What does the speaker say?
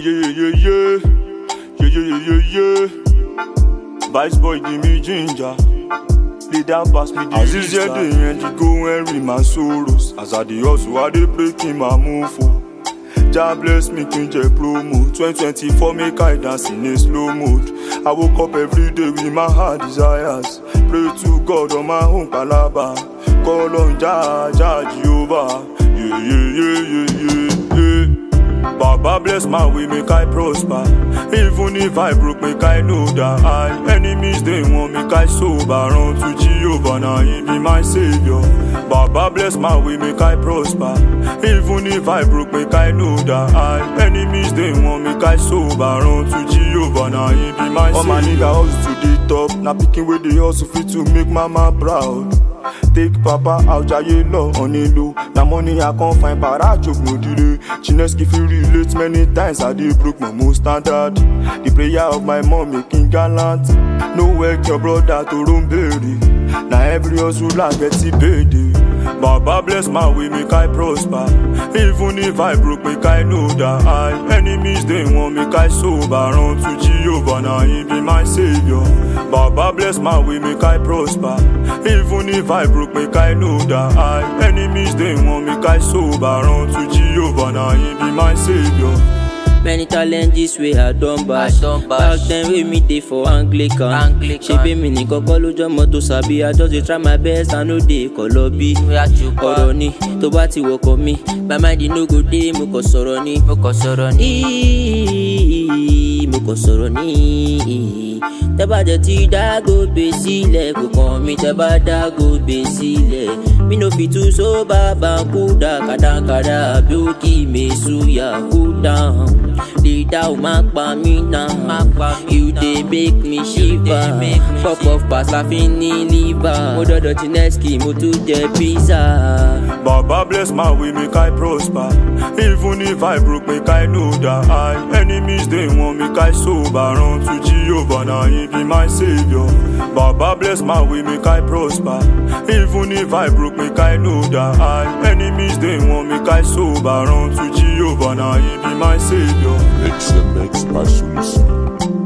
Yeah. Vice boy, give me ginger. Lay down pass me the as is the end, you go and read my sorrows. As I dey hustle, I dey breaking my move for. Jah bless me, Kinje promo. 2024 make I dance in a slow mode. I woke up every day with my heart desires. Pray to God on my own palaba. Call on Jah Jehovah. Yeah. Baba bless my way, make I prosper. Even if I broke, make I know that enemies they want make I sober. Run to Jehovah, now he be my savior. Baba bless my way, make I prosper. Even if I broke, make I know that enemies they want make I sober. Run to Jehovah, now he be my savior. All my nigga hustle to the top. Now picking with the hustle fit to make mama proud. Take papa out, jaye low on a low. Now money I can't find, but I joke no delay. Chineski feel relate many times, I did broke my most standard. The prayer of my mom making gallant. No work your brother to run berry. Now every hustle I get it baby. Baba bless my way, make I prosper. Even if I broke, make I know that enemies they want make I sober. Run to Jehovah, now he be my savior. Baba bless my way, make I prosper. Even if I broke, make I know that enemies they want make I sober. Run to Jehovah, now he be my savior. Many challenges we had done bash. Back then we meet dey for Anglican. She be me ni koko lojo moto sabi. I just dey try my best, I know dey kolobi. Ọ̀rọ̀ ni tó bá ti wọkọ̀ mi. My mind no go dey, mo kàn sọ̀rọ̀ ni. Mo kàn sọ̀rọ̀ ni. Tẹ́ bá jẹ́ ti dágò gbé sílẹ̀, kò kàn mí tẹ́ bá dágò gbé sílẹ̀. Mi no fit too so baba kuda kadakada bí ó kì í mesuya cool down. Lay down, mark by me now. You they make me shiver. Pop off pass laughing in liver. Mo dodo Chineski, mo to the pizza. Baba bless my way, make I prosper. Even if I broke, make I know that enemies they want make I sober. Run to Jehovah, now he be my savior. Baba bless my way, make I prosper. Even if I broke, make I know that enemies they want make I sober. Run to Jehovah, now he be my savior. Mix by Solution.